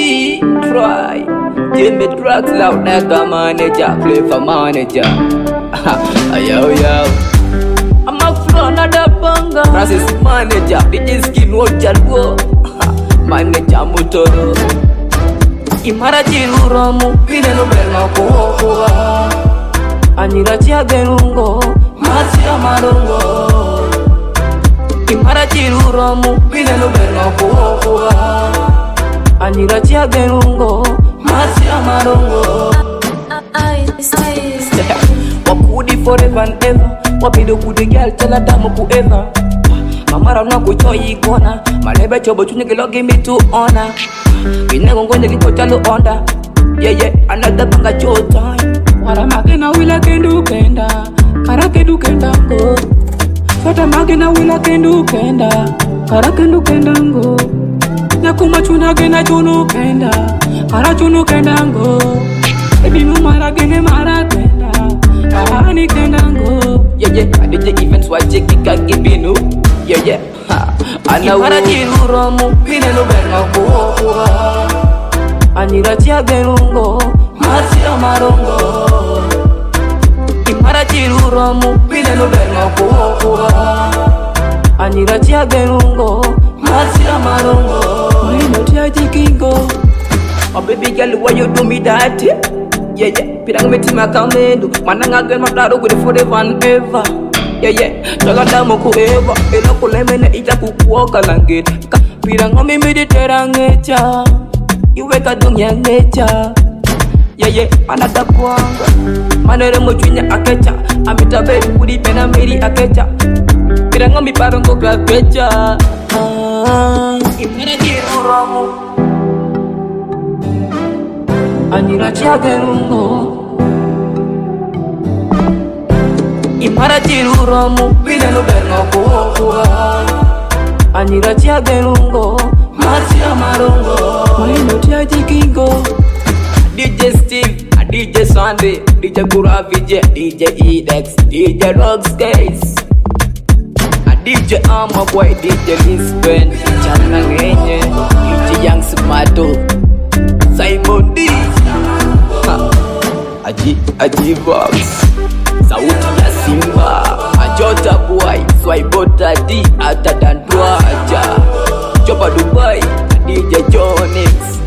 D, try. Jimmy Drugs loud nigga manager, play for manager. Yo yo. I'm a flow another banger. Francis manager, DJ Skin watcher go. Manager Mutoro. Imara Chiruromu, Pinelo Belma Koa. Anira Chiagerungo, Masia Marongo. Imara Chiruromu, Pinelo Belma Koa. Anira Chiagerungo, Masia Marongo. Wakudi forever and ever. Wapido kudi girl tell damu kueva. Mamara na kuchoi kona. Malebe chobo chunye kilogi me to honor. Kinego ngonye kikochalo onda. Yeah, another banga cho time. Waramagena wila kendu kenda. Kara kendu kenda ngo. Fata magena wila kendu kenda. Kara kendu kenda ngo. Nyakuma chuna gena chunu kenda. Kara chunu kenda ngo. Ebi numara gene mara kenda. Kara ni kenda ngo. Yeah, adije events wa cheki kagibinu. Yeah, Imara Chiruromu, Pinelo Belma Koa. Anira Chiagerungo, Masia Marongo. Imara Chiruromu, Pinelo Belma Koa. Anira Chiagerungo, Masia Marongo. Mino Chiajikingo. Oh baby girl, why you do me that? Yeah, pirang meti makamendo. Mananga girl mataro with forever and ever. Yeah, Chaganda moku eva. Ela kulemene ita kukuoka langit. Pirang me mediterang echa. Iweka dunia ngecha. Yeah, another kwanga. Manere mochunya akecha. Amita be kudi pena meri akecha. Pirang me parongo kakecha. Imara Chiruromu. Anira Chiagerungo. Imara Chiruromu, Pinelo Belma Koa. Anira Chiagerungo, Masia Marongo. Mino Chiajikingo. DJ Steve, DJ Sunday, DJ Gura Vijay, DJ Edex, DJ Rogs Case, DJ Armor Boy, DJ Lisbon, Chana Ngenye, DJ Young Smato, Simon D, Aji Box, Sauti ya Simba, Ajota Boy, Swaibota D, Ata Dan Dwaja, Chopa Dubai, DJ Jonix.